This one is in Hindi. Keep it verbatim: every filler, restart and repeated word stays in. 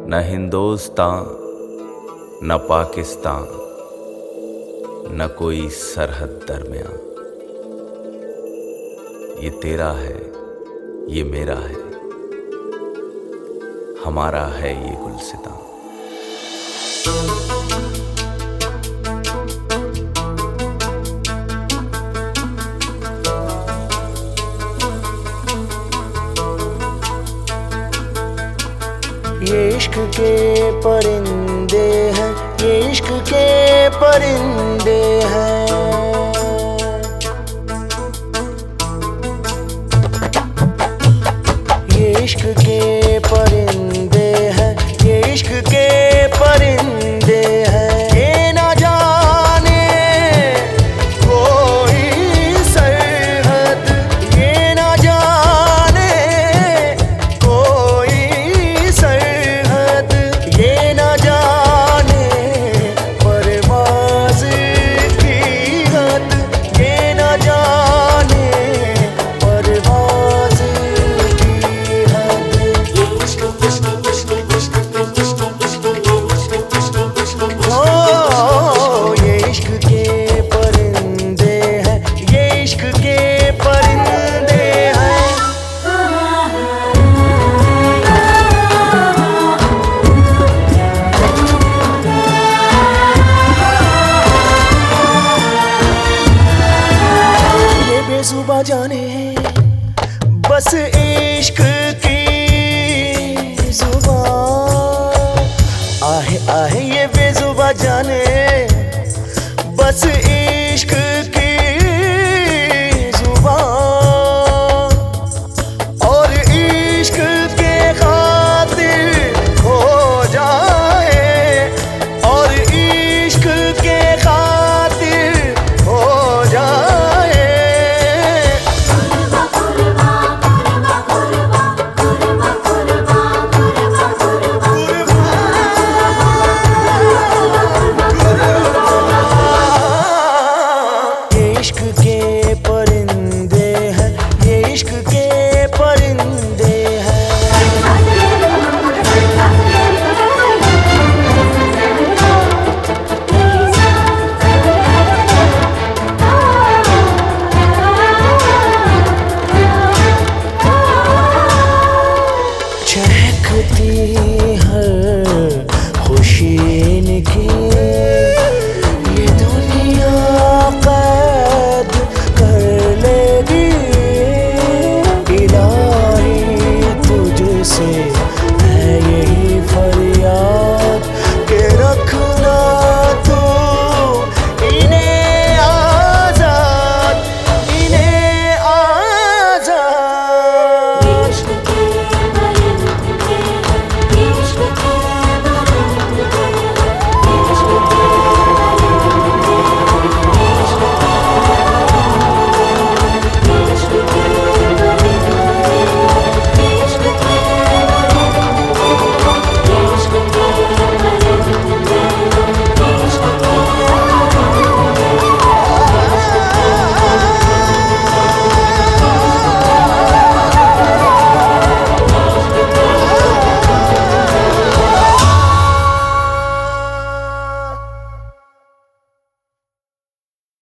न हिंदुस्तान न पाकिस्तान, न कोई सरहद दरमियां। ये तेरा है, ये मेरा है, हमारा है ये गुलसितां। ये इश्क के परिंदे हैं, ये इश्क के परिंदे हैं। ये इश्क के परिंदे हैं, ये इश्क के परिंदे हैं। ये ना जाने कोई सरहद, ये ना जाने कोई सरहद, ये ना जाने परवाज़ की हद, ये ना जाने परवाज़ की हद। ये इश्क इश्क इश्क इश्क ओ ये इश्क के परिंदे हैं, ये इश्क के परिंदे हैं। ये बेजुबां जाने बस इश्क की जुबान, आहे आहे ये बेजुबां जाने बस इश्क की जुबान। और इश्क के खातिर हो जाए, और इश्क के खातिर हो जाए। ये इश्क के परिंदे हैं, ये इश्क के परिंदे हैं। चहकती हर